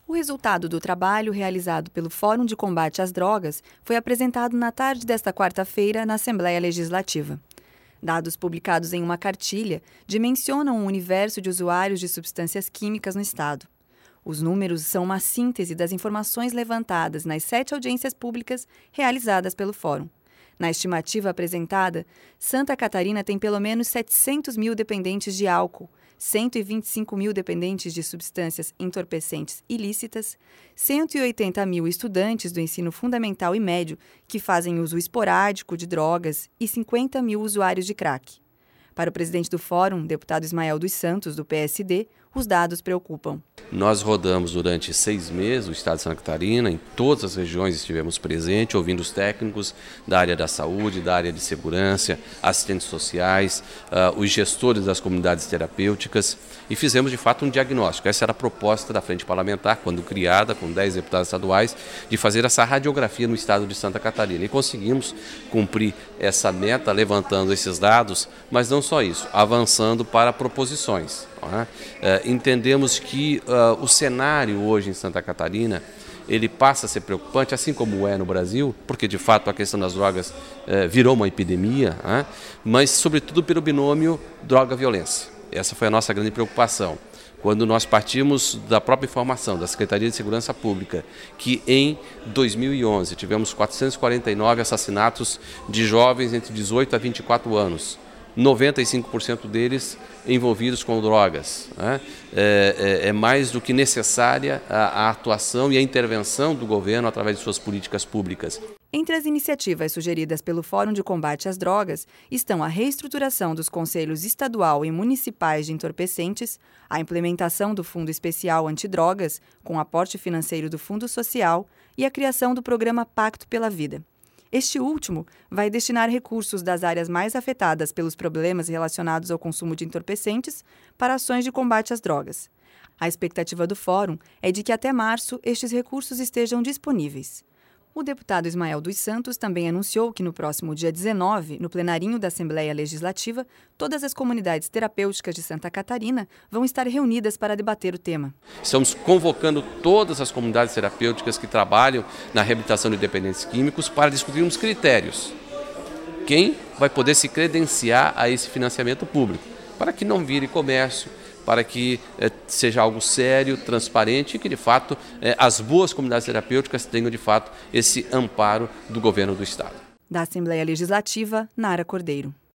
O resultado do trabalho realizado pelo Fórum de Combate às Drogas foi apresentado na tarde desta quarta-feira na Assembleia Legislativa. Dados publicados em uma cartilha dimensionam o universo de usuários de substâncias químicas no Estado. Os números são uma síntese das informações levantadas nas 7 audiências públicas realizadas pelo Fórum. Na estimativa apresentada, Santa Catarina tem pelo menos 700 mil dependentes de álcool, 125 mil dependentes de substâncias entorpecentes ilícitas, 180 mil estudantes do ensino fundamental e médio que fazem uso esporádico de drogas e 50 mil usuários de crack. Para o presidente do Fórum, deputado Ismael dos Santos, do PSD, os dados preocupam. Nós rodamos durante 6 meses o estado de Santa Catarina, em todas as regiões estivemos presentes, ouvindo os técnicos da área da saúde, da área de segurança, assistentes sociais, os gestores das comunidades terapêuticas e fizemos de fato um diagnóstico. Essa era a proposta da Frente Parlamentar, quando criada, com 10 deputados estaduais, de fazer essa radiografia no estado de Santa Catarina. E conseguimos cumprir essa meta levantando esses dados, mas não só isso, avançando para proposições. Entendemos que o cenário hoje em Santa Catarina ele passa a ser preocupante, assim como é no Brasil, porque de fato a questão das drogas virou uma epidemia, mas sobretudo pelo binômio droga-violência. Essa foi a nossa grande preocupação. Quando nós partimos da própria informação da Secretaria de Segurança Pública, que em 2011 tivemos 449 assassinatos de jovens entre 18 a 24 anos, 95% deles envolvidos com drogas. É mais do que necessária a atuação e a intervenção do governo através de suas políticas públicas. Entre as iniciativas sugeridas pelo Fórum de Combate às Drogas estão a reestruturação dos conselhos estadual e municipais de entorpecentes, a implementação do Fundo Especial Antidrogas, com aporte financeiro do Fundo Social, e a criação do programa Pacto pela Vida. Este último vai destinar recursos das áreas mais afetadas pelos problemas relacionados ao consumo de entorpecentes para ações de combate às drogas. A expectativa do Fórum é de que até março estes recursos estejam disponíveis. O deputado Ismael dos Santos também anunciou que no próximo dia 19, no plenarinho da Assembleia Legislativa, todas as comunidades terapêuticas de Santa Catarina vão estar reunidas para debater o tema. Estamos convocando todas as comunidades terapêuticas que trabalham na reabilitação de dependentes químicos para discutirmos critérios. Quem vai poder se credenciar a esse financiamento público, para que não vire comércio, para que seja algo sério, transparente e que, de fato, as boas comunidades terapêuticas tenham, de fato, esse amparo do governo do Estado. Da Assembleia Legislativa, Nara Cordeiro.